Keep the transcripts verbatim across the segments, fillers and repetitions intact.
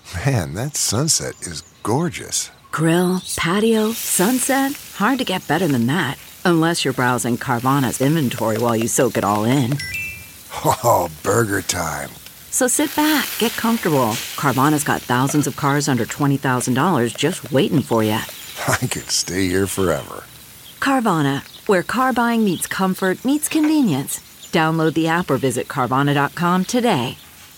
Man, that sunset is gorgeous. Grill, patio, sunset. Hard to get better than that. Unless you're browsing Carvana's inventory while you soak it all in. Oh, burger time. So sit back, get comfortable. Carvana's got thousands of cars under twenty thousand dollars just waiting for you. I could stay here forever. Carvana, where car buying meets comfort meets convenience. Download the app or visit Carvana dot com today.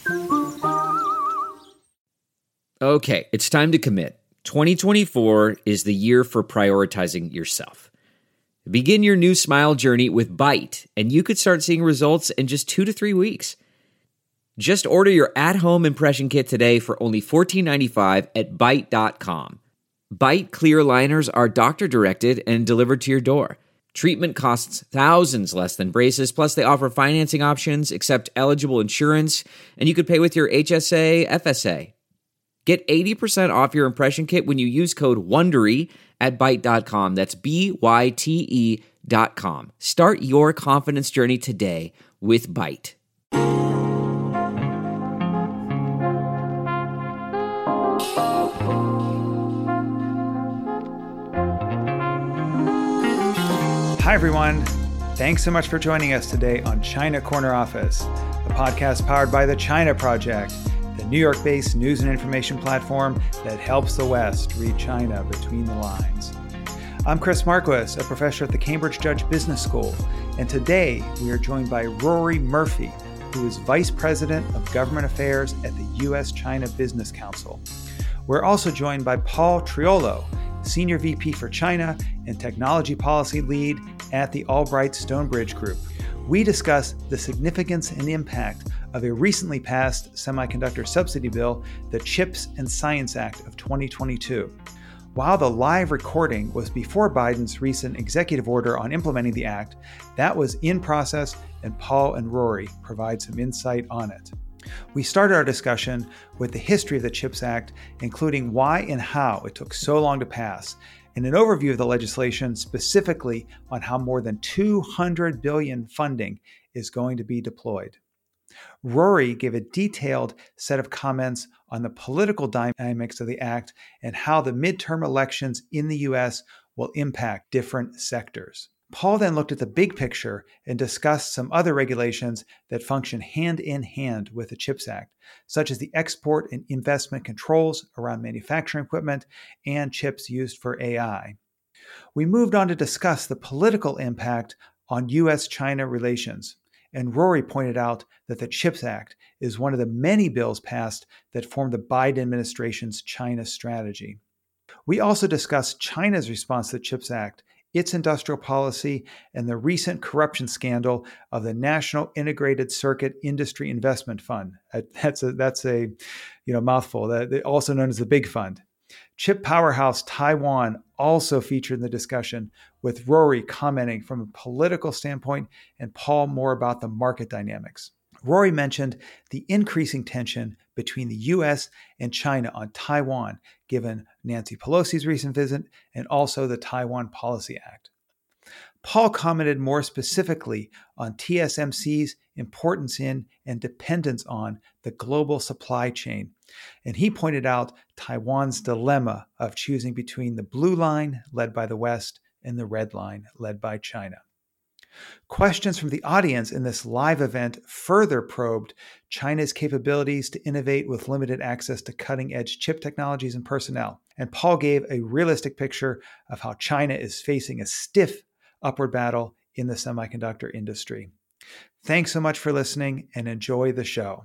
Okay, it's time to commit. twenty twenty-four is the year for prioritizing yourself. Begin your new smile journey with Byte, and you could start seeing results in just two to three weeks. Just order your at-home impression kit today for only fourteen ninety-five at byte dot com. Byte clear liners are doctor-directed and delivered to your door. Treatment costs thousands less than braces, plus they offer financing options, accept eligible insurance, and you could pay with your H S A, F S A. Get eighty percent off your impression kit when you use code WONDERY at byte dot com. That's B Y T E dot com. Start your confidence journey today with Byte. Hi, everyone. Thanks so much for joining us today on China Corner Office, a podcast powered by the China Project, the New York-based news and information platform that helps the West read China between the lines. I'm Chris Marquis, a professor at the Cambridge Judge Business School, and today we are joined by Rory Murphy, who is Vice President of Government Affairs at the U S China Business Council. We're also joined by Paul Triolo, Senior V P for China and Technology Policy Lead at the Albright Stonebridge Group. We discuss the significance and impact of a recently passed semiconductor subsidy bill, the CHIPS and Science Act of twenty twenty-two. While the live recording was before Biden's recent executive order on implementing the act, that was in process, and Paul and Rory provide some insight on it. We started our discussion with the history of the CHIPS Act, including why and how it took so long to pass, and an overview of the legislation specifically on how more than two hundred billion dollars funding is going to be deployed. Rory gave a detailed set of comments on the political dynamics of the act and how the midterm elections in the U S will impact different sectors. Paul then looked at the big picture and discussed some other regulations that function hand in hand with the CHIPS Act, such as the export and investment controls around manufacturing equipment and chips used for A I. We moved on to discuss the political impact on U S China relations, and Rory pointed out that the CHIPS Act is one of the many bills passed that form the Biden administration's China strategy. We also discussed China's response to the CHIPS Act, its industrial policy, and the recent corruption scandal of the National Integrated Circuit Industry Investment Fund. That's a, that's a you know, mouthful, that, also known as the Big Fund. Chip powerhouse Taiwan also featured in the discussion, with Rory commenting from a political standpoint and Paul more about the market dynamics. Rory mentioned the increasing tension between the U S and China on Taiwan, given Nancy Pelosi's recent visit and also the Taiwan Policy Act. Paul commented more specifically on T S M C's importance in and dependence on the global supply chain, and he pointed out Taiwan's dilemma of choosing between the blue line, led by the West, and the red line, led by China. Questions from the audience in this live event further probed China's capabilities to innovate with limited access to cutting-edge chip technologies and personnel. And Paul gave a realistic picture of how China is facing a stiff upward battle in the semiconductor industry. Thanks so much for listening and enjoy the show.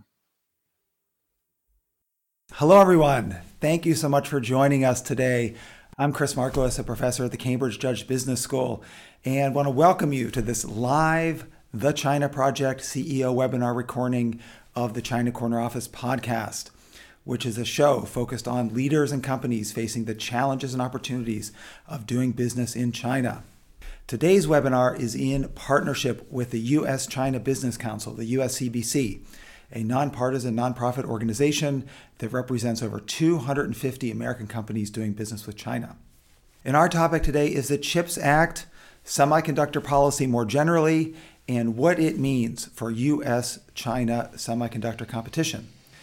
Hello, everyone. Thank you so much for joining us today. I'm Chris Marquis, a professor at the Cambridge Judge Business School, and want to welcome you to this live The China Project C E O webinar recording of the China Corner Office podcast, which is a show focused on leaders and companies facing the challenges and opportunities of doing business in China. Today's webinar is in partnership with the U S China Business Council, the U S C B C, a nonpartisan nonprofit organization that represents over two hundred fifty American companies doing business with China. And our topic today is the CHIPS Act, semiconductor policy more generally, and what it means for U S China semiconductor competition.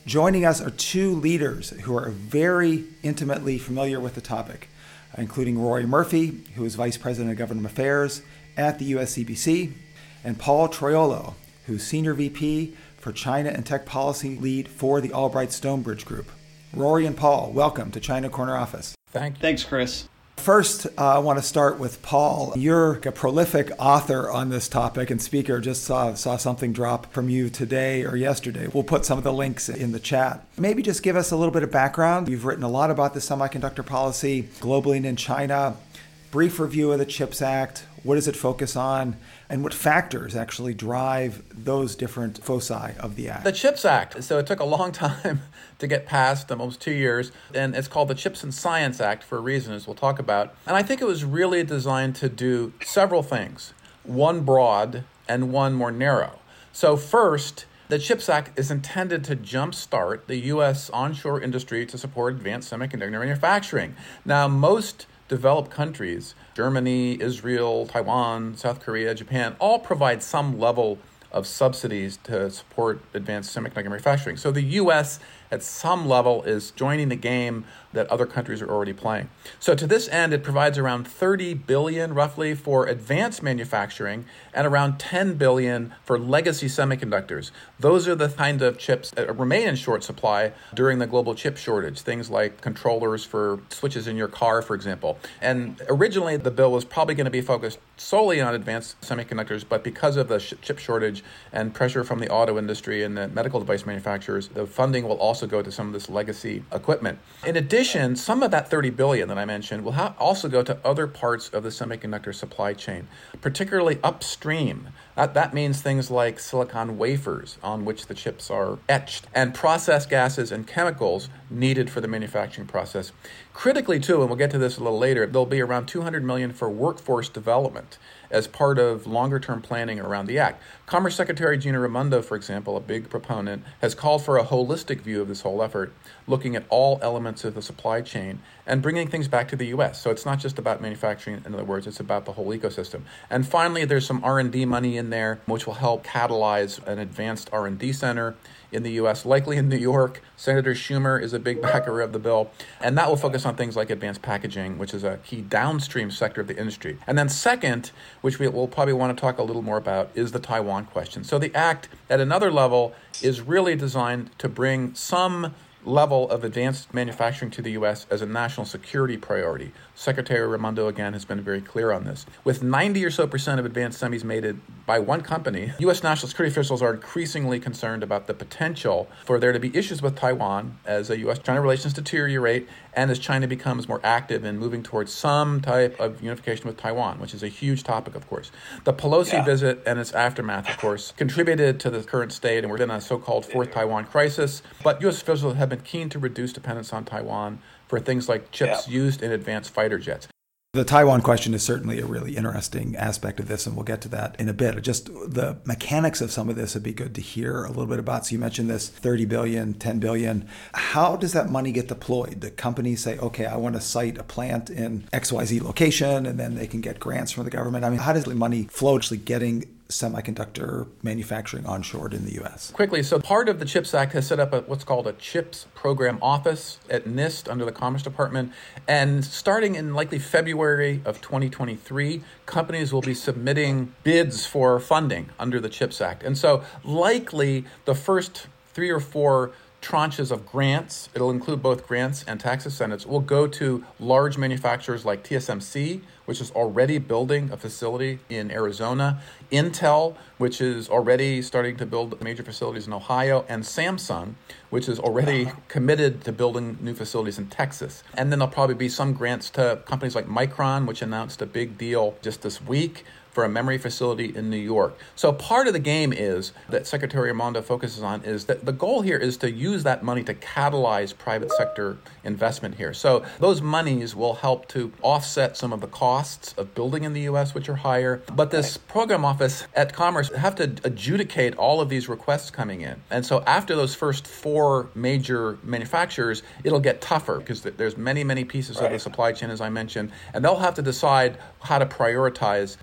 Joining us are two leaders who are very intimately familiar with the topic, including Rory Murphy, who is Vice President of Government Affairs at the U S C B C, and Paul Troiolo, who's Senior V P for China and Tech Policy Lead for the Albright Stonebridge Group. Rory and Paul, welcome to China Corner Office. Thank you. Thanks, Chris. First, uh, I want to start with Paul. You're a prolific author on this topic and speaker. Just saw, saw something drop from you today or yesterday. We'll put some of the links in the chat. Maybe just give us a little bit of background. You've written a lot about the semiconductor policy globally and in China. Brief review of the CHIPS Act. What does it focus on? And what factors actually drive those different foci of the act? The CHIPS Act. So it took a long time to get passed, almost two years. And it's called the CHIPS and Science Act for a reason, as we'll talk about. And I think it was really designed to do several things, one broad and one more narrow. So first, the CHIPS Act is intended to jumpstart the U S onshore industry to support advanced semiconductor manufacturing. Now, most developed countries, Germany, Israel, Taiwan, South Korea, Japan, all provide some level of subsidies to support advanced semiconductor manufacturing. So the U S at some level is joining the game that other countries are already playing. So to this end, it provides around thirty billion dollars roughly for advanced manufacturing and around ten billion dollars for legacy semiconductors. Those are the kind of chips that remain in short supply during the global chip shortage, things like controllers for switches in your car, for example. And originally, the bill was probably going to be focused solely on advanced semiconductors, but because of the sh- chip shortage and pressure from the auto industry and the medical device manufacturers, the funding will also go to some of this legacy equipment. In addition, some of that thirty billion dollars that I mentioned will ha- also go to other parts of the semiconductor supply chain, particularly upstream. That, that means things like silicon wafers on which the chips are etched and process gases and chemicals needed for the manufacturing process. Critically, too, and we'll get to this a little later, there'll be around two hundred million dollars for workforce development as part of longer-term planning around the Act. Commerce Secretary Gina Raimondo, for example, a big proponent, has called for a holistic view of this whole effort, looking at all elements of the supply chain and bringing things back to the U S. So it's not just about manufacturing, in other words, it's about the whole ecosystem. And finally, there's some R and D money in there, which will help catalyze an advanced R and D center in the U S, likely in New York. Senator Schumer is a big backer of the bill, and that will focus on things like advanced packaging, which is a key downstream sector of the industry. And then second, which we will probably want to talk a little more about, is the Taiwan question. So the Act, at another level, is really designed to bring some level of advanced manufacturing to the U S as a national security priority. Secretary Raimondo, again, has been very clear on this. With ninety or so percent of advanced semis made by one company, U S national security officials are increasingly concerned about the potential for there to be issues with Taiwan as U S-China relations deteriorate and as China becomes more active in moving towards some type of unification with Taiwan, which is a huge topic, of course. The Pelosi yeah. visit and its aftermath, of course, contributed to the current state, and we're in a so-called fourth Taiwan crisis. But U S officials have been keen to reduce dependence on Taiwan for things like chips yeah. used in advanced fighter jets. The Taiwan question is certainly a really interesting aspect of this, and we'll get to that in a bit. Just the mechanics of some of this would be good to hear a little bit about. So you mentioned this thirty billion dollars, ten billion dollars. How does that money get deployed? Do companies say, okay, I want to site a plant in X Y Z location, and then they can get grants from the government? I mean, how does the money flow actually getting semiconductor manufacturing onshored in the U S? Quickly, so part of the CHIPS Act has set up a, what's called a CHIPS program office at NIST under the Commerce Department. And starting in likely February of twenty twenty-three, companies will be submitting bids for funding under the CHIPS Act. And so likely the first three or four tranches of grants, it'll include both grants and tax incentives, will go to large manufacturers like T S M C, which is already building a facility in Arizona, Intel, which is already starting to build major facilities in Ohio, and Samsung, which is already committed to building new facilities in Texas. And then there'll probably be some grants to companies like Micron, which announced a big deal just this week for a memory facility in New York. So part of the game is that Secretary Raimondo focuses on is that the goal here is to use that money to catalyze private sector investment here. So those monies will help to offset some of the costs of building in the U S, which are higher. But this program office at Commerce have to adjudicate all of these requests coming in. And so after those first four major manufacturers, it'll get tougher because there's many, many pieces right. of the supply chain, as I mentioned, and they'll have to decide how to prioritize those grants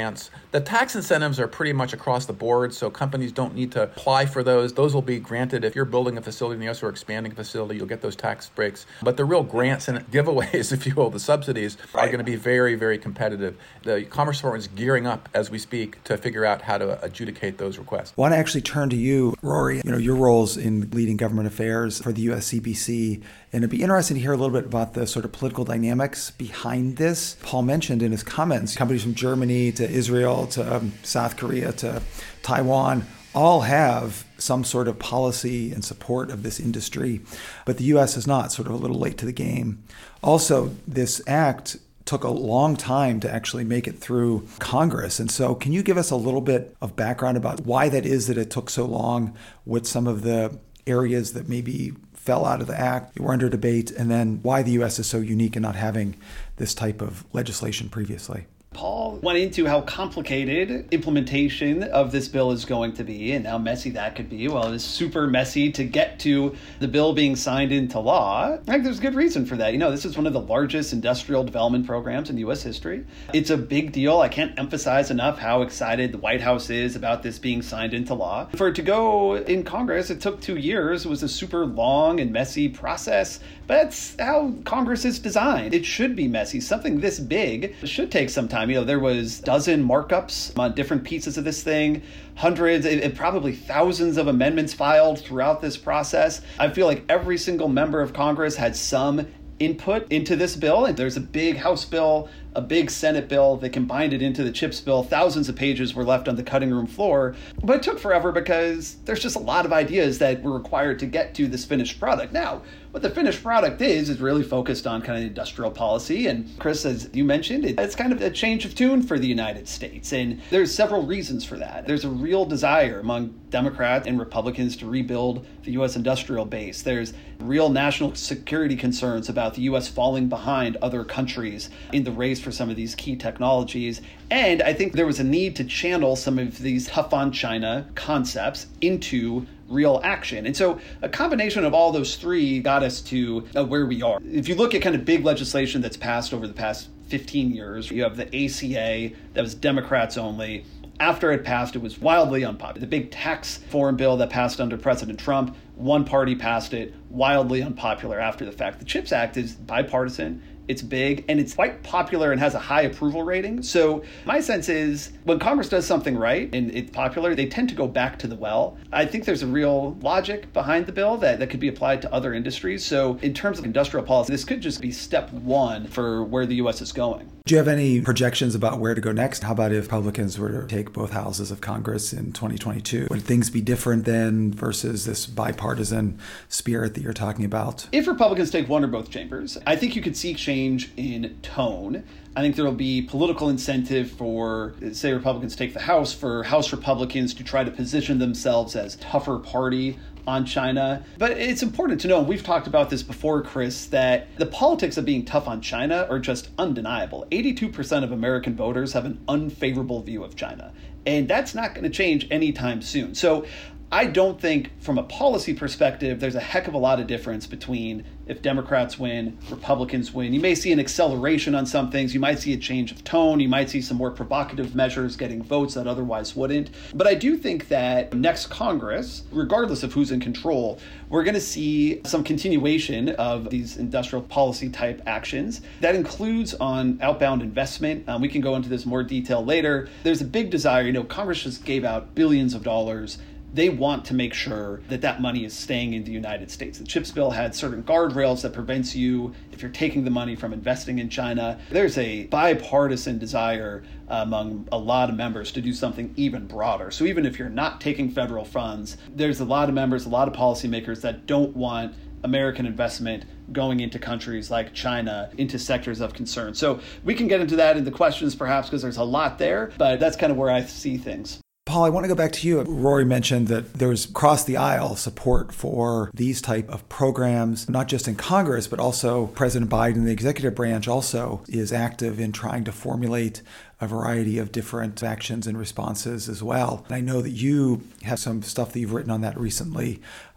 grants. The tax incentives are pretty much across the board, so companies don't need to apply for those. Those will be granted if you're building a facility in the U S or expanding a facility, you'll get those tax breaks. But the real grants and giveaways, if you will, the subsidies, right, are going to be very, very competitive. The Commerce Department is gearing up as we speak to figure out how to adjudicate those requests. I want to actually turn to you, Rory. You know, your roles in leading government affairs for the U S C B C, and it'd be interesting to hear a little bit about the sort of political dynamics behind this. Paul mentioned in his comments, companies from Germany to Israel to um, South Korea to Taiwan all have some sort of policy and support of this industry, but the U S is not, sort of a little late to the game. Also, this act took a long time to actually make it through Congress. And so can you give us a little bit of background about why that is that it took so long, what some of the areas that maybe fell out of the act were under debate, and then why the U S is so unique in not having this type of legislation previously? Paul went into how complicated implementation of this bill is going to be and how messy that could be. Well, it's super messy to get to the bill being signed into law. I think there's good reason for that. You know, this is one of the largest industrial development programs in U S history. It's a big deal. I can't emphasize enough how excited the White House is about this being signed into law. For it to go in Congress, it took two years. It was a super long and messy process. But that's how Congress is designed. It should be messy. Something this big should take some time. You know, there was a dozen markups on different pieces of this thing, hundreds, and probably thousands of amendments filed throughout this process. I feel like every single member of Congress had some input into this bill. And there's a big House bill, a big Senate bill. They combined it into the CHIPS bill. Thousands of pages were left on the cutting room floor. But it took forever because there's just a lot of ideas that were required to get to this finished product. Now, what the finished product is, is really focused on kind of industrial policy. And Chris, as you mentioned, it's kind of a change of tune for the United States. And there's several reasons for that. There's a real desire among Democrats and Republicans to rebuild the U S industrial base. There's real national security concerns about the U S falling behind other countries in the race for some of these key technologies. And I think there was a need to channel some of these tough on China concepts into real action. And so a combination of all those three got us to uh, where we are. If you look at kind of big legislation that's passed over the past fifteen years, you have the A C A that was Democrats only. After it passed, it was wildly unpopular. The big tax reform bill that passed under President Trump, one party passed it, wildly unpopular after the fact. The CHIPS Act is bipartisan. It's big, and it's quite popular and has a high approval rating. So my sense is when Congress does something right and it's popular, they tend to go back to the well. I think there's a real logic behind the bill that, that could be applied to other industries. So in terms of industrial policy, this could just be step one for where the U S is going. Do you have any projections about where to go next? How about if Republicans were to take both houses of Congress in twenty twenty-two? Would things be different then versus this bipartisan spirit that you're talking about? If Republicans take one or both chambers, I think you could see change in tone. I think there will be political incentive for, say, Republicans take the House, for House Republicans to try to position themselves as tougher party on China. But it's important to know, and we've talked about this before, Chris, that the politics of being tough on China are just undeniable. eighty-two percent of American voters have an unfavorable view of China, and that's not going to change anytime soon. So I don't think from a policy perspective, there's a heck of a lot of difference between if Democrats win, Republicans win. You may see an acceleration on some things. You might see a change of tone. You might see some more provocative measures getting votes that otherwise wouldn't. But I do think that next Congress, regardless of who's in control, we're going to see some continuation of these industrial policy type actions. That includes on outbound investment. Um, we can go into this more detail later. There's a big desire. You know, Congress just gave out billions of dollars. They want to make sure that that money is staying in the United States. The CHIPS bill had certain guardrails that prevents you, if you're taking the money, from investing in China. There's a bipartisan desire among a lot of members to do something even broader. So even if you're not taking federal funds, there's a lot of members, a lot of policymakers that don't want American investment going into countries like China, into sectors of concern. So we can get into that in the questions perhaps because there's a lot there, but that's kind of where I see things. Paul, I want to go back to you. Rory mentioned that there's across the aisle support for these type of programs, not just in Congress, but also President Biden, the executive branch, also is active in trying to formulate a variety of different actions and responses as well. And I know that you have some stuff that you've written on that recently.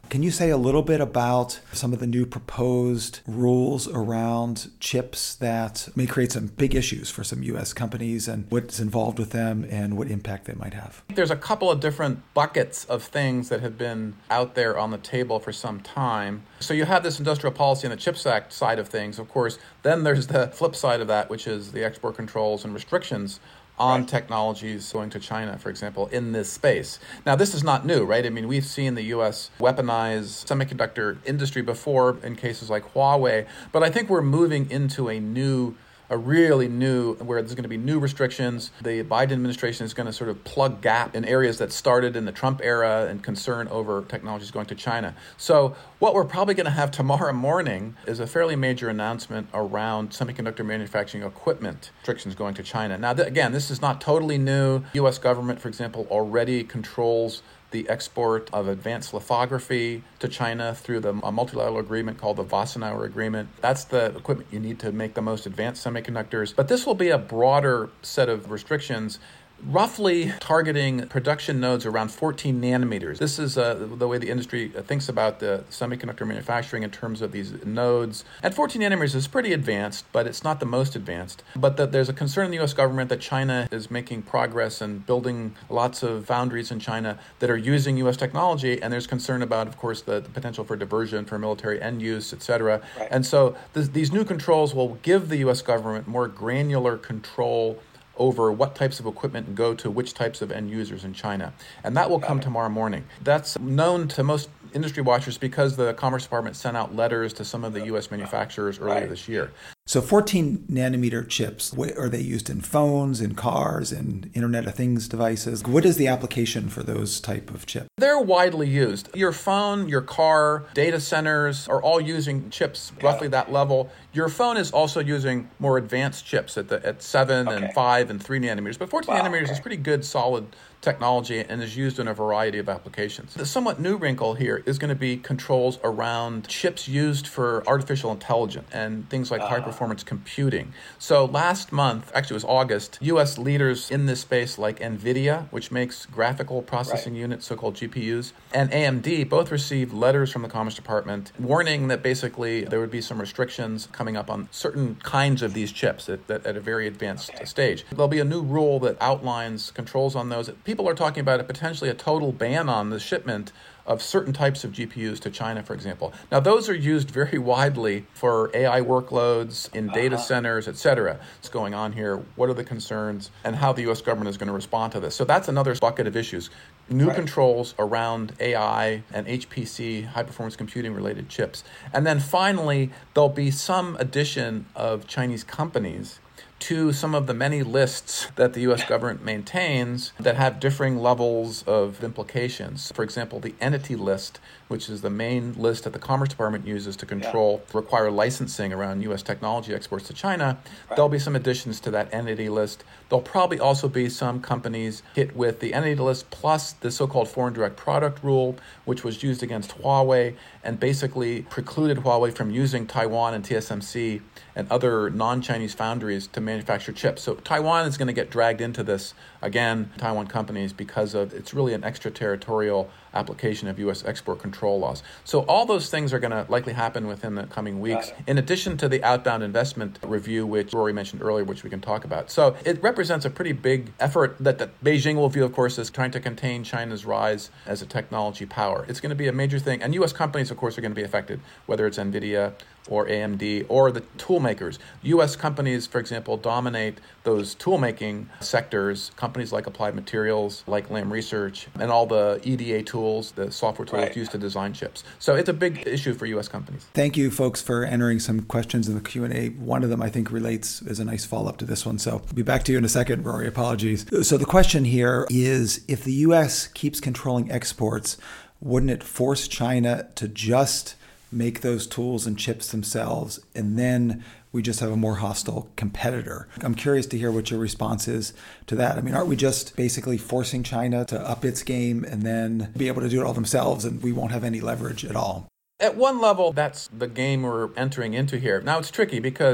Can you say a little bit about some of the new proposed rules around chips that may create some big issues for some U S companies and what's involved with them and what impact they might have? There's a couple of different buckets of things that have been out there on the table for some time. So you have this industrial policy and the CHIPS Act side of things, of course. Then there's the flip side of that, which is the export controls and restrictions on right. technologies going to China, for example, in this space. Now, this is not new, right? I mean, we've seen the U S weaponize semiconductor industry before in cases like Huawei, but I think we're moving into a new a really new, where there's going to be new restrictions. The Biden administration is going to sort of plug gap in areas that started in the Trump era and concern over technologies going to China. So what we're probably going to have tomorrow morning is a fairly major announcement around semiconductor manufacturing equipment restrictions going to China. Now, th- again, this is not totally new. The U S government, for example, already controls the export of advanced lithography to China through the a multilateral agreement called the Wassenaar Agreement. That's the equipment you need to make the most advanced semiconductors. But this will be a broader set of restrictions, roughly targeting production nodes around fourteen nanometers. This is uh, the way the industry thinks about the semiconductor manufacturing in terms of these nodes. And fourteen nanometers is pretty advanced, but it's not the most advanced. But the, there's a concern in the U S government that China is making progress and building lots of foundries in China that are using U S technology. And there's concern about, of course, the, the potential for diversion for military end use, et cetera. Right. And so th- these new controls will give the U S government more granular control over what types of equipment go to which types of end users in China. And that will come tomorrow morning. That's known to most industry watchers because the Commerce Department sent out letters to some of the U S manufacturers earlier right. this year. So fourteen nanometer chips, are they used in phones, in cars, in Internet of Things devices? What is the application for those type of chips? They're widely used. Your phone, your car, data centers are all using chips yeah. roughly that level. Your phone is also using more advanced chips at the at seven okay. and five and three nanometers. But fourteen wow, nanometers okay. is pretty good, solid technology and is used in a variety of applications. The somewhat new wrinkle here is going to be controls around chips used for artificial intelligence and things like uh. high-performance computing. So last month, actually it was August, U S leaders in this space like NVIDIA, which makes graphical processing right. units, so-called G P Us, and A M D both received letters from the Commerce Department warning that basically there would be some restrictions coming up on certain kinds of these chips at, at, at a very advanced okay. stage. There'll be a new rule that outlines controls on those. People are talking about a potentially a total ban on the shipment of certain types of G P Us to China, for example. Now, those are used very widely for A I workloads in data uh-huh. centers, et cetera. What's going on here? What are the concerns? And how the U S government is going to respond to this. So that's another bucket of issues. New right. controls around A I and H P C, high-performance computing-related chips. And then finally, there'll be some addition of Chinese companies to some of the many lists that the U S government maintains that have differing levels of implications. For example, the entity list, which is the main list that the Commerce Department uses to control, yeah. require licensing around U S technology exports to China. Right. There'll be some additions to that entity list. There'll probably also be some companies hit with the entity list plus the so-called foreign direct product rule, which was used against Huawei and basically precluded Huawei from using Taiwan and T S M C and other non-Chinese foundries to manufacture chips. So Taiwan is going to get dragged into this, again, Taiwan companies, because of it's really an extraterritorial application of U S export control laws. So all those things are going to likely happen within the coming weeks, in addition to the outbound investment review, which Rory mentioned earlier, which we can talk about. So it represents a pretty big effort that, that Beijing will view, of course, as trying to contain China's rise as a technology power. It's going to be a major thing. And U S companies, of course, are going to be affected, whether it's NVIDIA or A M D or the tool makers. U S companies, for example, dominate those tool-making sectors, companies like Applied Materials, like Lam Research, and all the E D A tools, the software tools right. used to design chips. So it's a big issue for U S companies. Thank you, folks, for entering some questions in the Q and A. One of them, I think, relates as a nice follow-up to this one. So I'll be back to you in a second, Rory. Apologies. So the question here is, if the U S keeps controlling exports, wouldn't it force China to just make those tools and chips themselves, and then we just have a more hostile competitor? I'm curious to hear what your response is to that. I mean, aren't we just basically forcing China to up its game and then be able to do it all themselves, and we won't have any leverage at all? At one level, that's the game we're entering into here. Now, it's tricky because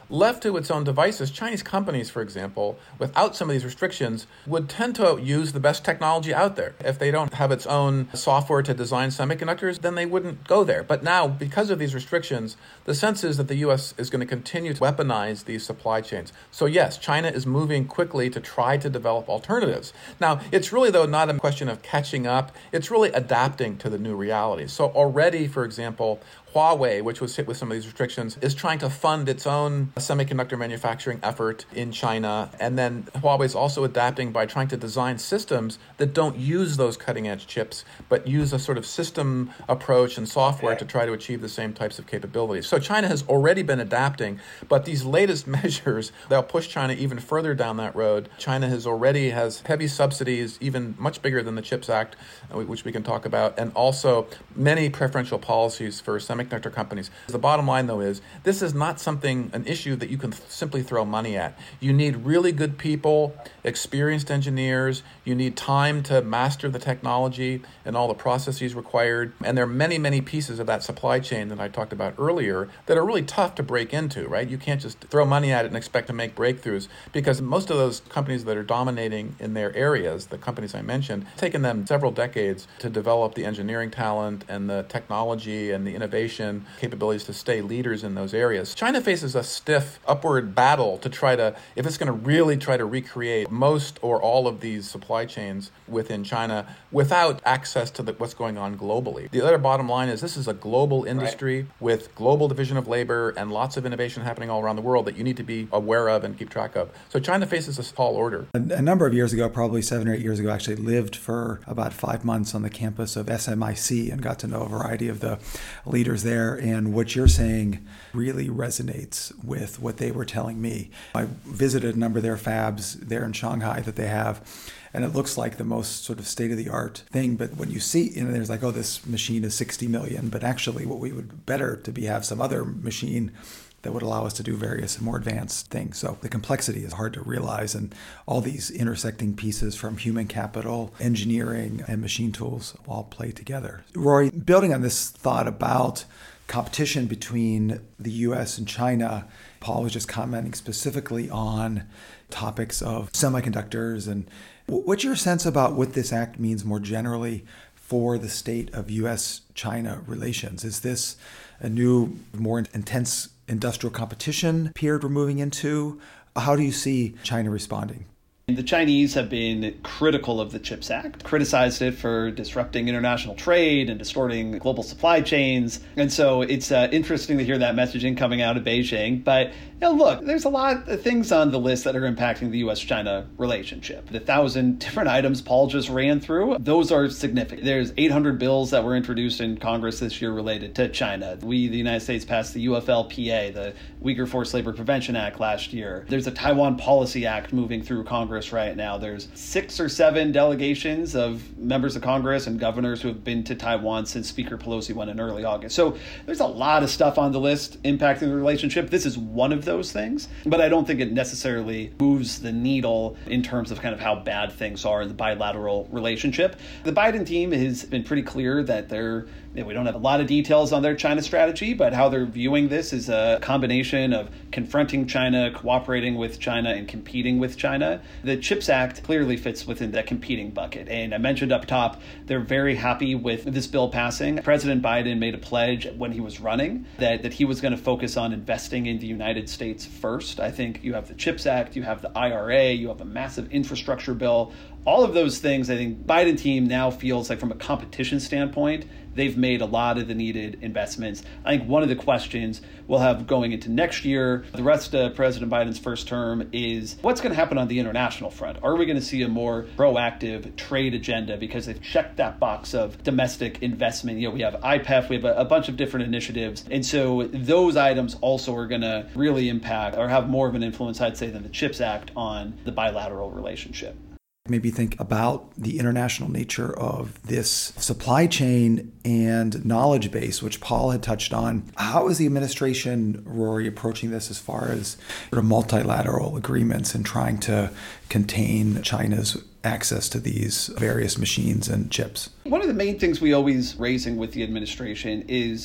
Left to its own devices, Chinese companies, for example, without some of these restrictions, would tend to use the best technology out there. If they don't have its own software to design semiconductors, then they wouldn't go there. But now, because of these restrictions, the sense is that the U S is going to continue to weaponize these supply chains. So yes, China is moving quickly to try to develop alternatives. Now, it's really, though, not a question of catching up. It's really adapting to the new realities. So already, for example, Huawei, which was hit with some of these restrictions, is trying to fund its own semiconductor manufacturing effort in China. And then Huawei is also adapting by trying to design systems that don't use those cutting-edge chips, but use a sort of system approach and software to try to achieve the same types of capabilities. So China has already been adapting, but these latest measures, they'll push China even further down that road. China has already has heavy subsidies, even much bigger than the CHIPS Act, which we can talk about, and also many preferential policies for semiconductor semiconductor companies. The bottom line, though, is this is not something, an issue that you can th- simply throw money at. You need really good people, experienced engineers. You need time to master the technology and all the processes required. And there are many, many pieces of that supply chain that I talked about earlier that are really tough to break into, right? You can't just throw money at it and expect to make breakthroughs, because most of those companies that are dominating in their areas, the companies I mentioned, it's taken them several decades to develop the engineering talent and the technology and the innovation capabilities to stay leaders in those areas. China faces a stiff upward battle to try to, if it's going to really try to recreate most or all of these supply chains within China without access to the, what's going on globally. The other bottom line is this is a global industry, right, with global division of labor and lots of innovation happening all around the world that you need to be aware of and keep track of. So China faces a tall order. A, a number of years ago, probably seven or eight years ago, I actually lived for about five months on the campus of S M I C and got to know a variety of the leaders there, and what you're saying really resonates with what they were telling me. I visited a number of their fabs there in Shanghai that they have, and it looks like the most sort of state-of-the-art thing. But when you see, you know, there's like, oh, this machine is sixty million, but actually what we would better to be have some other machine that would allow us to do various more advanced things. So the complexity is hard to realize, and all these intersecting pieces from human capital, engineering, and machine tools all play together. Rory, building on this thought about competition between the U S and China, Paul was just commenting specifically on topics of semiconductors. And what's your sense about what this act means more generally for the state of U S China relations? Is this a new, more intense industrial competition period we're moving into? How do you see China responding? The Chinese have been critical of the CHIPS Act, criticized it for disrupting international trade and distorting global supply chains. And so it's uh, interesting to hear that messaging coming out of Beijing. But you know, look, there's a lot of things on the list that are impacting the U S China relationship. The thousand different items Paul just ran through, those are significant. There's eight hundred bills that were introduced in Congress this year related to China. We, the United States, passed the U F L P A, the Uyghur Forced Labor Prevention Act last year. There's a Taiwan Policy Act moving through Congress right now. There's six or seven delegations of members of Congress and governors who have been to Taiwan since Speaker Pelosi went in early August. So there's a lot of stuff on the list impacting the relationship. This is one of those things, but I don't think it necessarily moves the needle in terms of kind of how bad things are in the bilateral relationship. The Biden team has been pretty clear that they're You know, we don't have a lot of details on their China strategy, but how they're viewing this is a combination of confronting China, cooperating with China, and competing with China. The CHIPS Act clearly fits within that competing bucket. And I mentioned up top, they're very happy with this bill passing. President Biden made a pledge when he was running that, that he was going to focus on investing in the United States first. I think you have the CHIPS Act, you have the I R A, you have a massive infrastructure bill. All of those things, I think Biden team now feels like from a competition standpoint, they've made a lot of the needed investments. I think one of the questions we'll have going into next year, the rest of President Biden's first term, is what's going to happen on the international front? Are we going to see a more proactive trade agenda because they've checked that box of domestic investment? You know, we have I P E F, we have a, a bunch of different initiatives. And so those items also are going to really impact or have more of an influence, I'd say, than the CHIPS Act on the bilateral relationship. Maybe think about the international nature of this supply chain and knowledge base, which Paul had touched on. How is the administration, Rory, approaching this as far as sort of multilateral agreements and trying to contain China's access to these various machines and chips? One of the main things we always raising with the administration is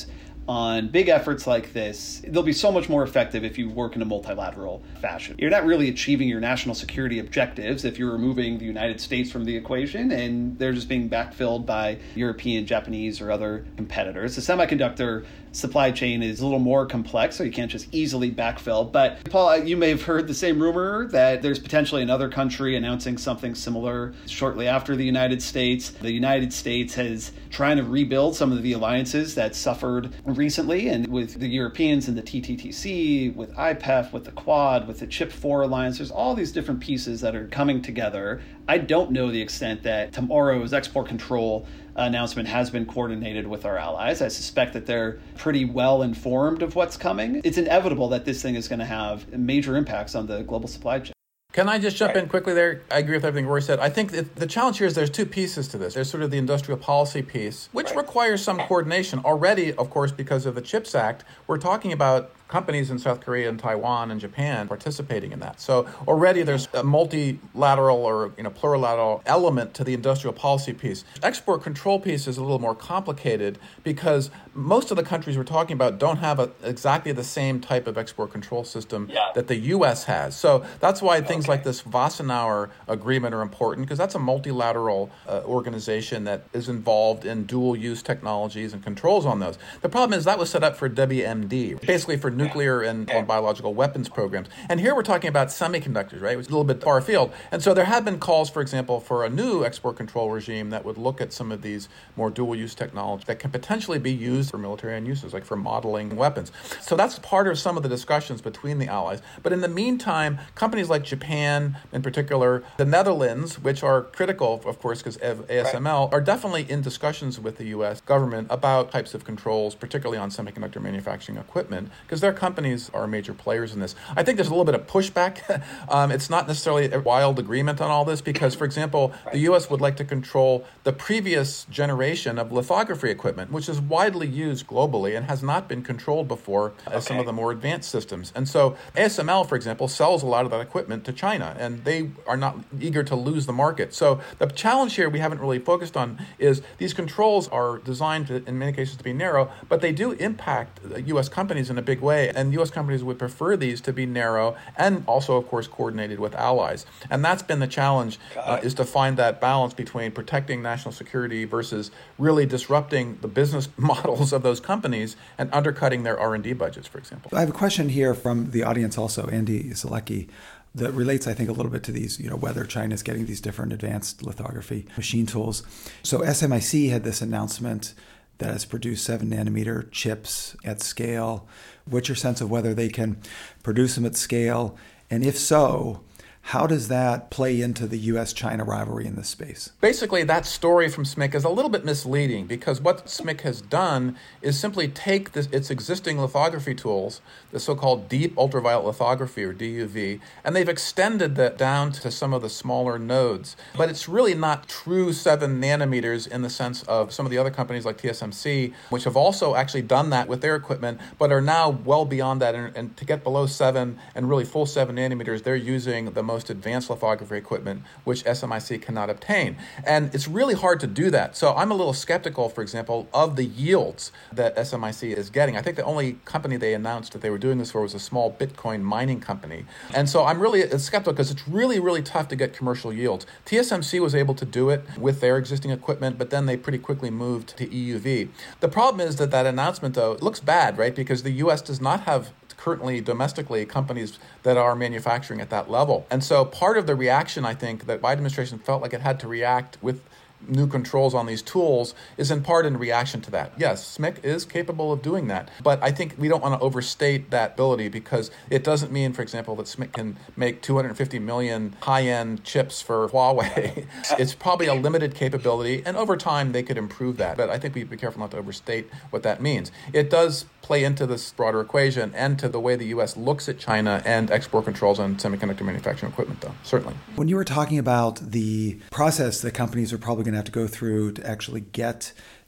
on big efforts like this, they'll be so much more effective if you work in a multilateral fashion. You're not really achieving your national security objectives if you're removing the United States from the equation and they're just being backfilled by European, Japanese, or other competitors. The semiconductor supply chain is a little more complex, so you can't just easily backfill. But Paul, you may have heard the same rumor that there's potentially another country announcing something similar shortly after the United States. The United States has trying to rebuild some of the alliances that suffered recently, and with the Europeans and the T T T C, with I P E F, with the Quad, with the Chip four alliance, there's all these different pieces that are coming together. I don't know the extent that tomorrow's export control announcement has been coordinated with our allies. I suspect that they're pretty well informed of what's coming. It's inevitable that this thing is going to have major impacts on the global supply chain. Can I just jump in quickly there? I agree with everything Roy said. I think that the challenge here is there's two pieces to this. There's sort of the industrial policy piece, which right. requires some coordination. Already, of course, because of the CHIPS Act, we're talking about companies in South Korea and Taiwan and Japan participating in that. So already there's a multilateral or you know plurilateral element to the industrial policy piece. Export control piece is a little more complicated because most of the countries we're talking about don't have a, exactly the same type of export control system yeah. that the U S has. So that's why things okay. like this Wassenaar agreement are important, because that's a multilateral uh, organization that is involved in dual-use technologies and controls on those. The problem is that was set up for W M D, basically for nuclear and or biological weapons programs. And here we're talking about semiconductors, right? It was a little bit far afield. And so there have been calls, for example, for a new export control regime that would look at some of these more dual-use technologies that can potentially be used for military end uses, like for modeling weapons. So that's part of some of the discussions between the allies. But in the meantime, companies like Japan, in particular, the Netherlands, which are critical, of course, because of A S M L, are definitely in discussions with the U S government about types of controls, particularly on semiconductor manufacturing equipment, because their companies are major players in this. I think there's a little bit of pushback. um, it's not necessarily a wild agreement on all this because, for example, the U S would like to control the previous generation of lithography equipment, which is widely used globally and has not been controlled before as okay. some of the more advanced systems. And so A S M L, for example, sells a lot of that equipment to China, and they are not eager to lose the market. So the challenge here we haven't really focused on is these controls are designed to, in many cases, to be narrow, but they do impact U S companies in a big way. And U S companies would prefer these to be narrow and also, of course, coordinated with allies. And that's been the challenge, uh, is to find that balance between protecting national security versus really disrupting the business models of those companies and undercutting their R and D budgets, for example. I have a question here from the audience also, Andy Zalecki, that relates, I think, a little bit to these, you know, whether China's getting these different advanced lithography machine tools. So S M I C had this announcement that has produced seven nanometer chips at scale. What's your sense of whether they can produce them at scale? And if so, how does that play into the U S China rivalry in this space? Basically, that story from S M I C is a little bit misleading because what S M I C has done is simply take this, its existing lithography tools, the so-called deep ultraviolet lithography, or D U V, and they've extended that down to some of the smaller nodes. But it's really not true seven nanometers in the sense of some of the other companies like T S M C, which have also actually done that with their equipment, but are now well beyond that. And, and to get below seven and really full seven nanometers, they're using the most most advanced lithography equipment, which S M I C cannot obtain. And it's really hard to do that. So I'm a little skeptical, for example, of the yields that S M I C is getting. I think the only company they announced that they were doing this for was a small Bitcoin mining company. And so I'm really skeptical because it's really, really tough to get commercial yields. T S M C was able to do it with their existing equipment, but then they pretty quickly moved to E U V. The problem is that that announcement, though, it looks bad, right? Because the U S does not have currently domestically companies that are manufacturing at that level. And so part of the reaction, I think, that Biden administration felt like it had to react with new controls on these tools is in part in reaction to that. Yes, S M I C is capable of doing that, but I think we don't want to overstate that ability because it doesn't mean, for example, that S M I C can make two hundred fifty million high-end chips for Huawei. It's probably a limited capability, and over time they could improve that, but I think we'd be careful not to overstate what that means. It does play into this broader equation and to the way the U S looks at China and export controls on semiconductor manufacturing equipment, though, certainly. When you were talking about the process that companies are probably going to have to go through to actually get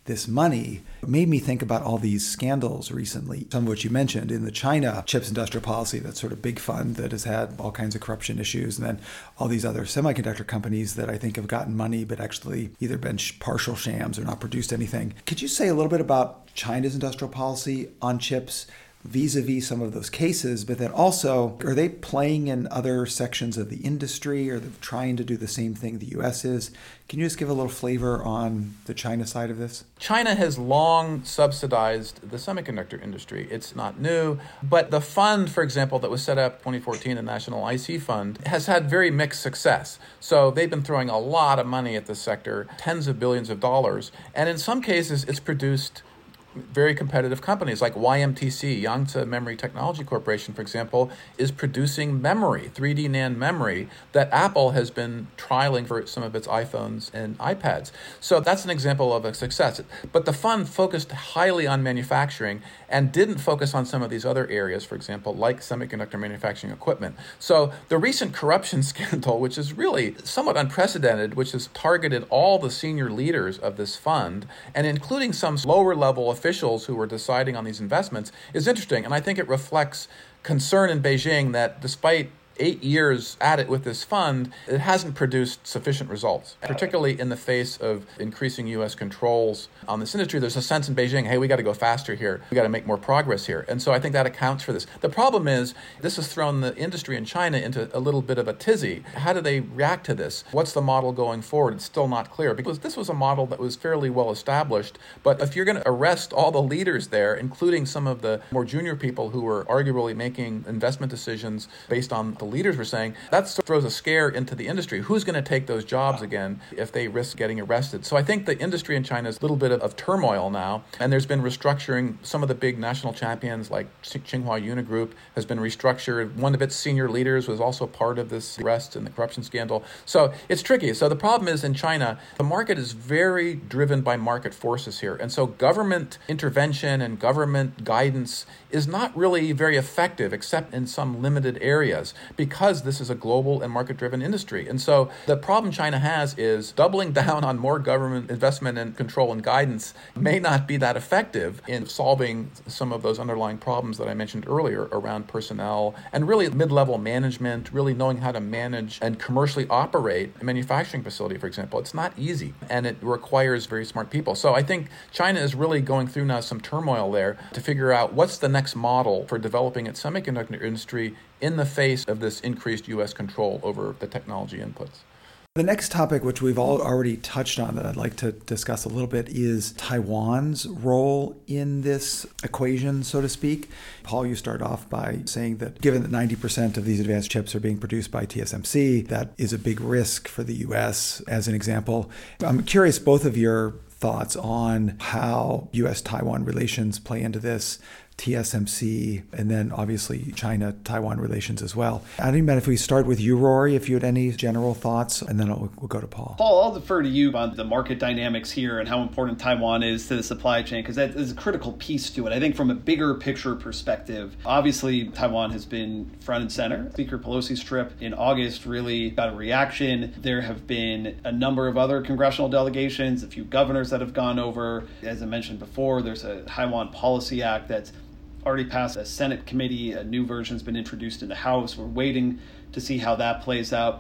this money. It made me think about all these scandals recently, some of which you mentioned in the China CHIPS industrial policy, that sort of big fund that has had all kinds of corruption issues, and then all these other semiconductor companies that I think have gotten money but actually either been partial shams or not produced anything. Could you say a little bit about China's industrial policy on chips vis-a-vis some of those cases, but then also, are they playing in other sections of the industry? Are they trying to do the same thing the U S is? Can you just give a little flavor on the China side of this? China has long subsidized the semiconductor industry. It's not new, but the fund, for example, that was set up in twenty fourteen, the National I C Fund, has had very mixed success. So they've been throwing a lot of money at this sector, tens of billions of dollars, and in some cases it's produced very competitive companies like Y M T C, Yangtze Memory Technology Corporation, for example, is producing memory, three D NAND memory, that Apple has been trialing for some of its iPhones and iPads. So that's an example of a success. But the fund focused highly on manufacturing and didn't focus on some of these other areas, for example, like semiconductor manufacturing equipment. So the recent corruption scandal, which is really somewhat unprecedented, which has targeted all the senior leaders of this fund, and including some lower level officials officials who were deciding on these investments, is interesting. And I think it reflects concern in Beijing that despite eight years at it with this fund, it hasn't produced sufficient results, particularly in the face of increasing U S controls on this industry. There's a sense in Beijing, hey, we got to go faster here. We got to make more progress here. And so I think that accounts for this. The problem is this has thrown the industry in China into a little bit of a tizzy. How do they react to this? What's the model going forward? It's still not clear, because this was a model that was fairly well established. But if you're going to arrest all the leaders there, including some of the more junior people who were arguably making investment decisions based on the leaders were saying, that throws a scare into the industry. Who's going to take those jobs again if they risk getting arrested? So I think the industry in China is a little bit of, of turmoil now, and there's been restructuring. Some of the big national champions like Tsinghua Unigroup has been restructured. One of its senior leaders was also part of this arrest and the corruption scandal. So it's tricky. So the problem is in China, the market is very driven by market forces here. And so government intervention and government guidance is not really very effective except in some limited areas, because this is a global and market-driven industry. And so the problem China has is doubling down on more government investment and control and guidance may not be that effective in solving some of those underlying problems that I mentioned earlier around personnel and really mid-level management, really knowing how to manage and commercially operate a manufacturing facility, for example. It's not easy, and it requires very smart people. So I think China is really going through now some turmoil there to figure out what's the next model for developing its semiconductor industry in the face of this increased U S control over the technology inputs. The next topic, which we've all already touched on that I'd like to discuss a little bit, is Taiwan's role in this equation, so to speak. Paul, you start off by saying that given that ninety percent of these advanced chips are being produced by T S M C, that is a big risk for the U S, as an example. I'm curious, both of your thoughts on how U S-Taiwan relations play into this, T S M C, and then obviously China-Taiwan relations as well. I don't know if we start with you, Rory, if you had any general thoughts, and then I'll, we'll go to Paul. Paul, I'll defer to you on the market dynamics here and how important Taiwan is to the supply chain, because that is a critical piece to it. I think from a bigger picture perspective, obviously Taiwan has been front and center. Speaker Pelosi's trip in August really got a reaction. There have been a number of other congressional delegations, a few governors that have gone over. As I mentioned before, there's a Taiwan Policy Act that's already passed a Senate committee. A new version's been introduced in the House. We're waiting to see how that plays out.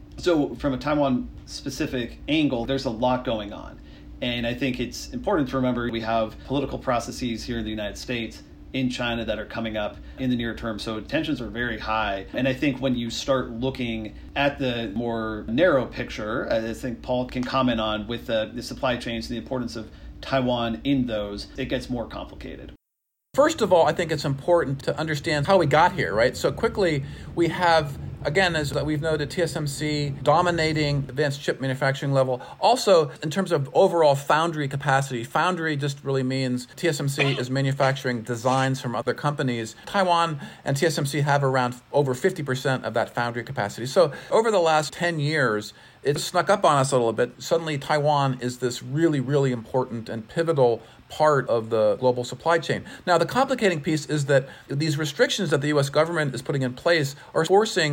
So from a Taiwan-specific angle, there's a lot going on. And I think it's important to remember we have political processes here in the United States, in China, that are coming up in the near term. So tensions are very high. And I think when you start looking at the more narrow picture, I think Paul can comment on with the, the supply chains and the importance of Taiwan in those, it gets more complicated. First of all, I think it's important to understand how we got here, right? So quickly, we have, again, as we've noted, T S M C dominating advanced chip manufacturing level. Also, in terms of overall foundry capacity, foundry just really means T S M C is manufacturing designs from other companies. Taiwan and T S M C have around over fifty percent of that foundry capacity. So over the last ten years, it snuck up on us a little bit. Suddenly, Taiwan is this really, really important and pivotal part of the global supply chain. Now, the complicating piece is that these restrictions that the U S government is putting in place are forcing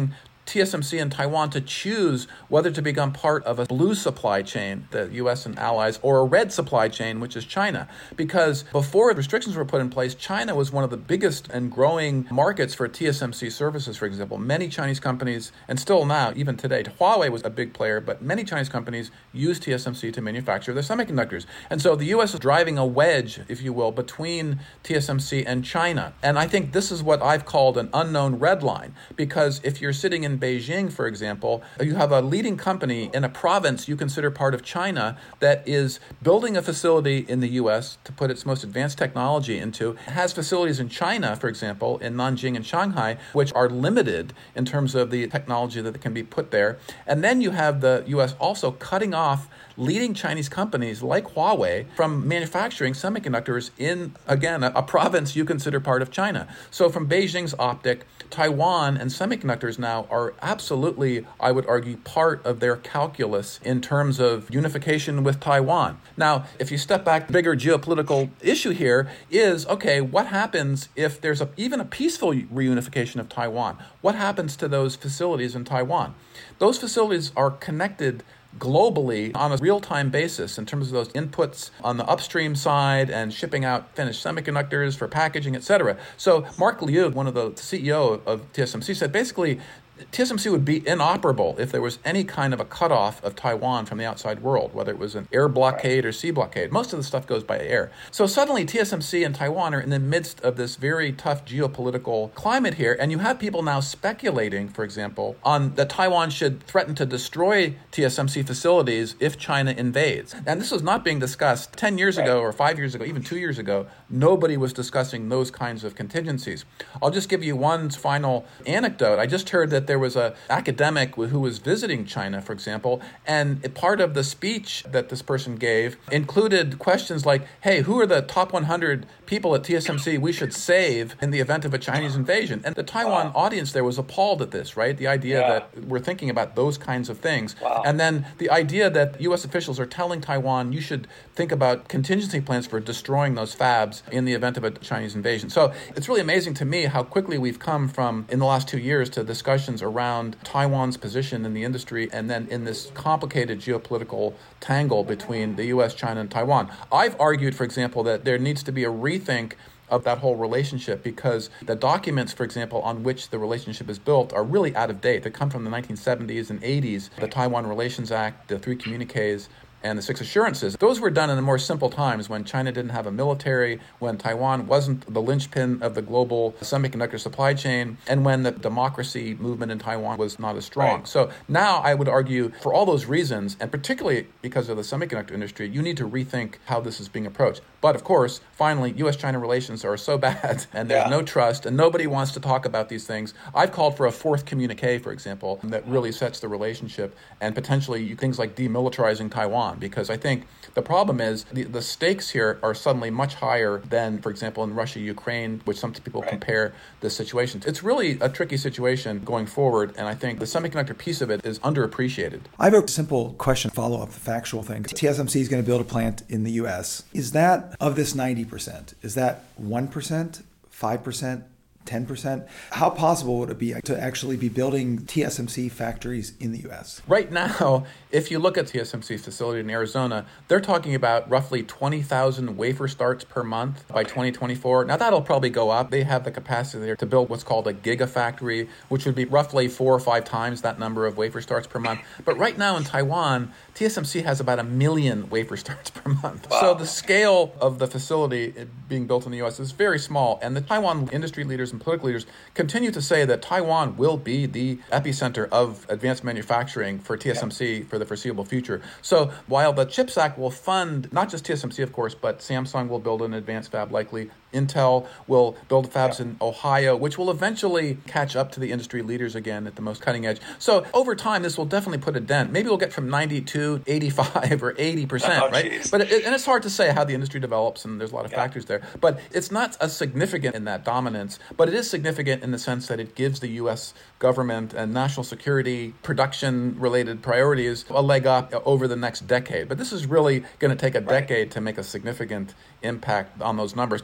T S M C and Taiwan to choose whether to become part of a blue supply chain, the U S and allies, or a red supply chain, which is China. Because before restrictions were put in place, China was one of the biggest and growing markets for T S M C services, for example. Many Chinese companies, and still now, even today, Huawei was a big player, but many Chinese companies use T S M C to manufacture their semiconductors. And so the U S is driving a wedge, if you will, between T S M C and China. And I think this is what I've called an unknown red line, because if you're sitting in Beijing, for example, you have a leading company in a province you consider part of China that is building a facility in the U S to put its most advanced technology into. It has facilities in China, for example, in Nanjing and Shanghai, which are limited in terms of the technology that can be put there. And then you have the U S also cutting off leading Chinese companies like Huawei from manufacturing semiconductors in, again, a, a province you consider part of China. So from Beijing's optic, Taiwan and semiconductors now are absolutely, I would argue, part of their calculus in terms of unification with Taiwan. Now, if you step back, the bigger geopolitical issue here is, okay, what happens if there's a, even a peaceful reunification of Taiwan? What happens to those facilities in Taiwan? Those facilities are connected globally on a real-time basis in terms of those inputs on the upstream side and shipping out finished semiconductors for packaging, et cetera. So Mark Liu, one of the C E O of T S M C, said basically T S M C would be inoperable if there was any kind of a cutoff of Taiwan from the outside world, whether it was an air blockade or sea blockade. Most of the stuff goes by air. So suddenly T S M C and Taiwan are in the midst of this very tough geopolitical climate here, and you have people now speculating, for example, on that Taiwan should threaten to destroy T S M C facilities if China invades. And this was not being discussed ten years ago or five years ago, even two years ago. Nobody was discussing those kinds of contingencies. I'll just give you one final anecdote. I just heard that there was an academic who was visiting China, for example, and part of the speech that this person gave included questions like, hey, who are the top one hundred people at T S M C we should save in the event of a Chinese invasion? And the Taiwan wow. audience there was appalled at this, right? The idea yeah. that we're thinking about those kinds of things. Wow. And then the idea that U S officials are telling Taiwan, you should think about contingency plans for destroying those fabs in the event of a Chinese invasion. So it's really amazing to me how quickly we've come from, in the last two years, to discussions around Taiwan's position in the industry and then in this complicated geopolitical tangle between the U S, China, and Taiwan. I've argued, for example, that there needs to be a rethink of that whole relationship because the documents, for example, on which the relationship is built are really out of date. They come from the nineteen seventies and eighties, the Taiwan Relations Act, the three communiques, and the six assurances. Those were done in the more simple times when China didn't have a military, when Taiwan wasn't the linchpin of the global semiconductor supply chain, and when the democracy movement in Taiwan was not as strong. Right. So now I would argue for all those reasons, and particularly because of the semiconductor industry, you need to rethink how this is being approached. But of course, finally, U S China relations are so bad and there's yeah. no trust and nobody wants to talk about these things. I've called for a fourth communique, for example, that really sets the relationship and potentially things like demilitarizing Taiwan, because I think the problem is the, the stakes here are suddenly much higher than, for example, in Russia, Ukraine, which some people right. compare the situation to. It's really a tricky situation going forward, and I think the semiconductor piece of it is underappreciated. I have a simple question, follow-up, the factual thing. T S M C is going to build a plant in the U S. Is that, of this ninety percent, is that one percent, five percent, ten percent? How possible would it be to actually be building T S M C factories in the U S? Right now, if you look at T S M C's facility in Arizona, they're talking about roughly twenty thousand wafer starts per month by twenty twenty-four. Now, that'll probably go up. They have the capacity there to build what's called a gigafactory, which would be roughly four or five times that number of wafer starts per month. But right now in Taiwan, T S M C has about a million wafer starts per month. Wow. So the scale of the facility being built in the U S is very small. And the Taiwan industry leaders and political leaders continue to say that Taiwan will be the epicenter of advanced manufacturing for T S M C yeah. for the foreseeable future. So while the CHIPS Act will fund not just T S M C, of course, but Samsung will build an advanced fab likely. Intel will build fabs yeah. in Ohio, which will eventually catch up to the industry leaders again at the most cutting edge. So over time, this will definitely put a dent. Maybe we'll get from ninety to eighty-five or eighty percent, oh, right? Geez. But it, and it's hard to say how the industry develops, and there's a lot of yeah. factors there. But it's not as significant in that dominance, but it is significant in the sense that it gives the U S government and national security production-related priorities a leg up over the next decade. But this is really going to take a right. decade to make a significant impact on those numbers, because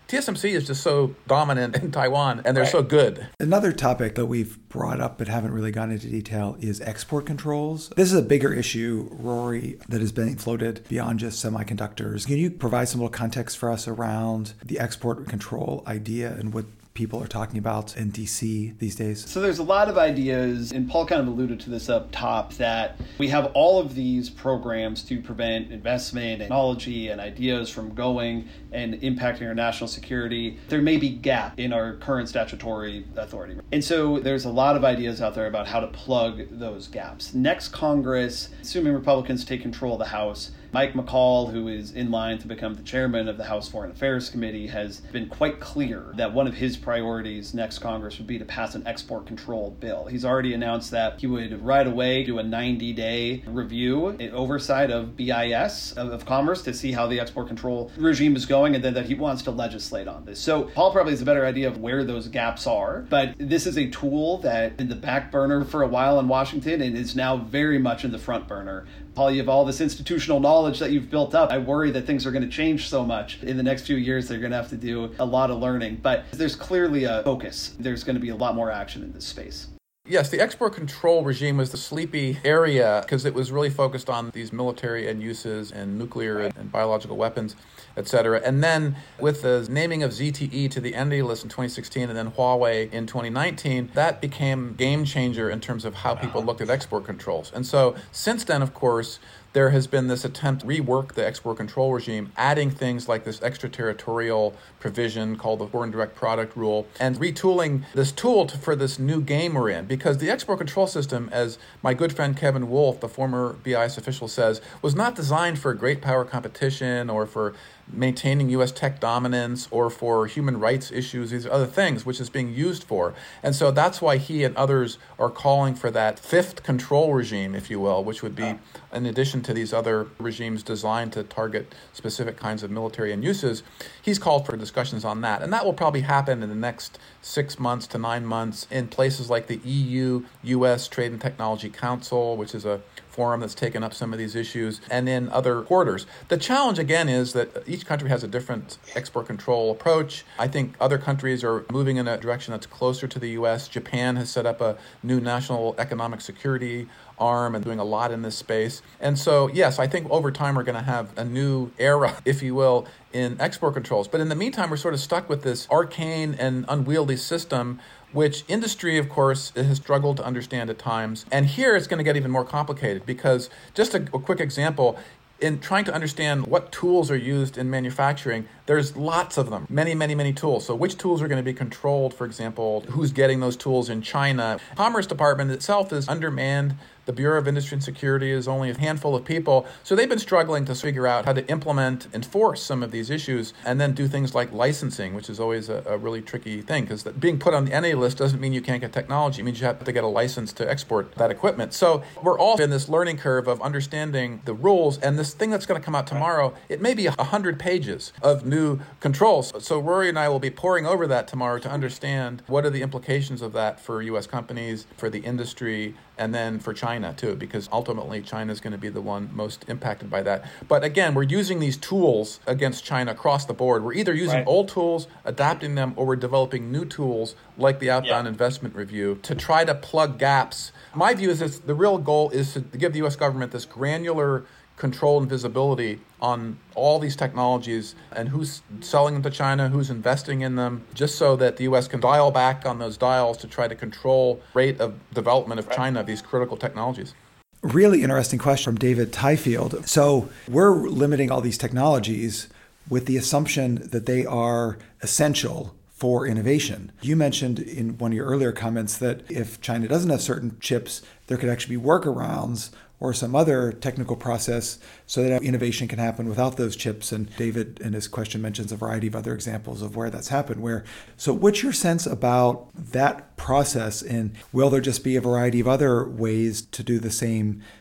T S M C is just so dominant in Taiwan, and they're Right. so good. Another topic that we've brought up but haven't really gone into detail is export controls. This is a bigger issue, Rory, that has been floated beyond just semiconductors. Can you provide some little context for us around the export control idea and what people are talking about in D C these days? So there's a lot of ideas, and Paul kind of alluded to this up top, that we have all of these programs to prevent investment, technology, and ideas from going and impacting our national security. There may be gap in our current statutory authority. And so there's a lot of ideas out there about how to plug those gaps. Next Congress, assuming Republicans take control of the House, Mike McCall, who is in line to become the chairman of the House Foreign Affairs Committee, has been quite clear that one of his priorities next Congress would be to pass an export control bill. He's already announced that he would right away do a ninety-day review and oversight of B I S, of, of Commerce, to see how the export control regime is going, and then that he wants to legislate on this. So Paul probably has a better idea of where those gaps are, but this is a tool that in the back burner for a while in Washington and is now very much in the front burner. Paul, you have all this institutional knowledge that you've built up. I worry that things are going to change so much. In the next few years, they're going to have to do a lot of learning. But there's clearly a focus. There's going to be a lot more action in this space. Yes, the export control regime was the sleepy area because it was really focused on these military end uses and nuclear and, and biological weapons, et cetera. And then with the naming of Z T E to the Entity List in twenty sixteen and then Huawei in twenty nineteen, that became a game changer in terms of how people looked at export controls. And so since then, of course, there has been this attempt to rework the export control regime, adding things like this extraterritorial provision called the Foreign Direct Product Rule, and retooling this tool to, for this new game we're in. Because the export control system, as my good friend Kevin Wolf, the former B I S official, says, was not designed for great power competition or for maintaining U S tech dominance or for human rights issues, these other things, which is being used for. And so that's why he and others are calling for that fifth control regime, if you will, which would be in addition to these other regimes designed to target specific kinds of military end uses. He's called for discussions on that. And that will probably happen in the next six months to nine months in places like the E U, U S Trade and Technology Council, which is a forum that's taken up some of these issues, and in other quarters. The challenge, again, is that each country has a different export control approach. I think other countries are moving in a direction that's closer to the U S. Japan has set up a new national economic security arm and doing a lot in this space. And so, yes, I think over time we're going to have a new era, if you will, in export controls. But in the meantime, we're sort of stuck with this arcane and unwieldy system, which industry, of course, has struggled to understand at times. And here it's going to get even more complicated because, just a, a quick example, in trying to understand what tools are used in manufacturing, there's lots of them, many, many, many tools. So which tools are going to be controlled, for example, who's getting those tools in China? Commerce Department itself is undermanned. The Bureau of Industry and Security is only a handful of people. So they've been struggling to figure out how to implement, enforce some of these issues, and then do things like licensing, which is always a, a really tricky thing, because being put on the Entity List doesn't mean you can't get technology. It means you have to get a license to export that equipment. So we're all in this learning curve of understanding the rules, and this thing that's going to come out tomorrow, it may be one hundred pages of new controls. So Rory and I will be poring over that tomorrow to understand what are the implications of that for U S companies, for the industry, and then for China too, because ultimately China is going to be the one most impacted by that. But again, we're using these tools against China across the board. We're either using Right. old tools, adapting them, or we're developing new tools like the Outbound Yeah. Investment Review to try to plug gaps. My view is that the real goal is to give the U S government this granular control and visibility on all these technologies and who's selling them to China, who's investing in them, just so that the U S can dial back on those dials to try to control rate of development of China of these critical technologies. Really interesting question from David Tyfield. So we're limiting all these technologies with the assumption that they are essential for innovation. You mentioned in one of your earlier comments that if China doesn't have certain chips, there could actually be workarounds or some other technical process so that innovation can happen without those chips. And David, in his question, mentions a variety of other examples of where that's happened. Where, so what's your sense about that process, and will there just be a variety of other ways to do the same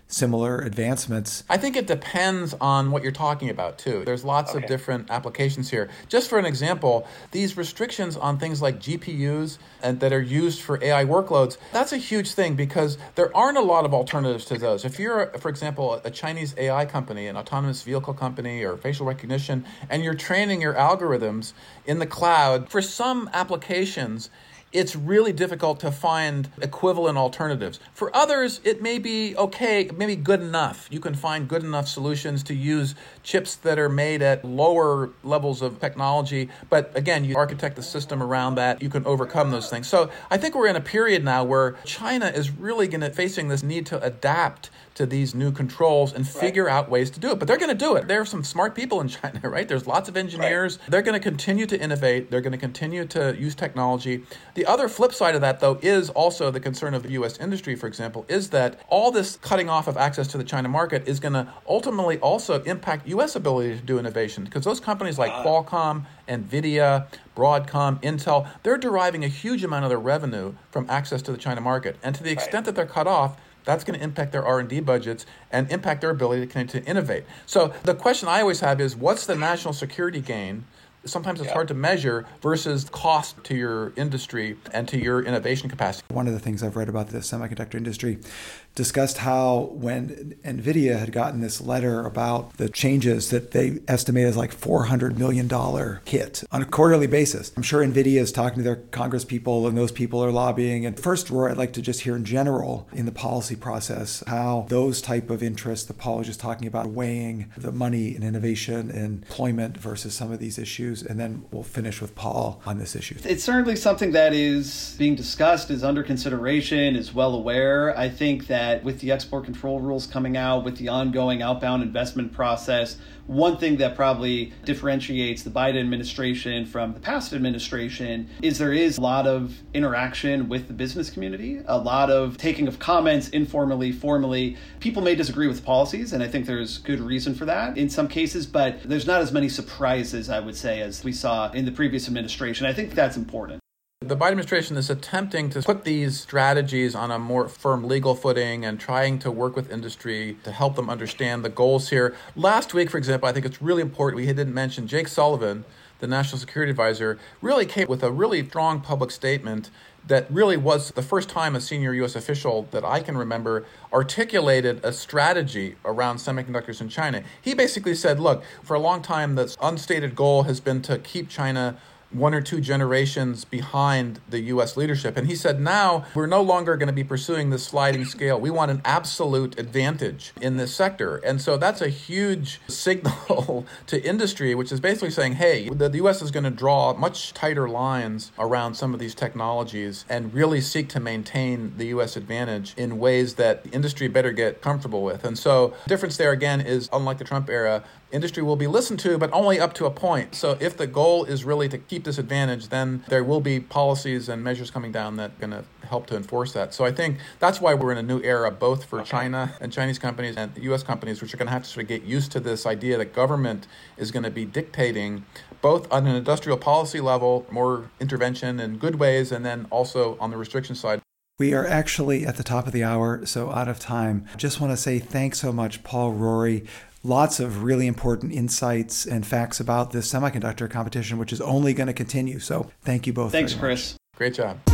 similar advancements. I think it depends on what you're talking about, too. There's lots okay. of different applications here. Just for an example, these restrictions on things like G P Us and that are used for A I workloads, that's a huge thing because there aren't a lot of alternatives to those. If you're, for example, a Chinese A I company, an autonomous vehicle company or facial recognition, and you're training your algorithms in the cloud, for some applications, it's really difficult to find equivalent alternatives. For others, it may be okay, maybe good enough. You can find good enough solutions to use chips that are made at lower levels of technology. But again, you architect the system around that, you can overcome those things. So I think we're in a period now where China is really going to facing this need to adapt to these new controls and figure right. out ways to do it. But they're going to do it. There are some smart people in China, right? There's lots of engineers. Right. They're going to continue to innovate. They're going to continue to use technology. The other flip side of that, though, is also the concern of the U S industry, for example, is that all this cutting off of access to the China market is going to ultimately also impact U S ability to do innovation. Because those companies like uh. Qualcomm, NVIDIA, Broadcom, Intel, they're deriving a huge amount of their revenue from access to the China market. And to the extent right. that they're cut off, that's going to impact their R and D budgets and impact their ability to continue to innovate. So the question I always have is, what's the national security gain? Sometimes it's yeah. hard to measure versus cost to your industry and to your innovation capacity. One of the things I've read about the semiconductor industry discussed how when NVIDIA had gotten this letter about the changes that they estimate as like four hundred million dollars hit on a quarterly basis. I'm sure NVIDIA is talking to their Congress people and those people are lobbying. And first, Roy, I'd like to just hear in general in the policy process how those type of interests that Paul was just talking about, weighing the money and innovation and employment versus some of these issues. And then we'll finish with Paul on this issue. It's certainly something that is being discussed, is under consideration, is well aware. I think that with the export control rules coming out, with the ongoing outbound investment process, one thing that probably differentiates the Biden administration from the past administration is there is a lot of interaction with the business community, a lot of taking of comments informally, formally. People may disagree with policies, and I think there's good reason for that in some cases, but there's not as many surprises, I would say, as we saw in the previous administration. I think that's important. The Biden administration is attempting to put these strategies on a more firm legal footing and trying to work with industry to help them understand the goals here. Last week, for example, I think it's really important, we didn't mention Jake Sullivan, the National Security Advisor, really came with a really strong public statement that really was the first time a senior U S official that I can remember articulated a strategy around semiconductors in China. He basically said, look, for a long time, the unstated goal has been to keep China one or two generations behind the U S leadership. And he said, now we're no longer going to be pursuing this sliding scale. We want an absolute advantage in this sector. And so that's a huge signal to industry, which is basically saying, hey, the, the U S is going to draw much tighter lines around some of these technologies and really seek to maintain the U S advantage in ways that the industry better get comfortable with. And so the difference there, again, is unlike the Trump era, industry will be listened to, but only up to a point. So if the goal is really to keep this advantage, then there will be policies and measures coming down that are going to help to enforce that. So I think that's why we're in a new era, both for okay. China and Chinese companies and the U S companies, which are going to have to sort of get used to this idea that government is going to be dictating both on an industrial policy level, more intervention in good ways, and then also on the restriction side. We are actually at the top of the hour, so out of time. Just want to say thanks so much, Paul, Rory. Lots of really important insights and facts about this semiconductor competition, which is only going to continue. So thank you both. Thanks, Chris. Great job.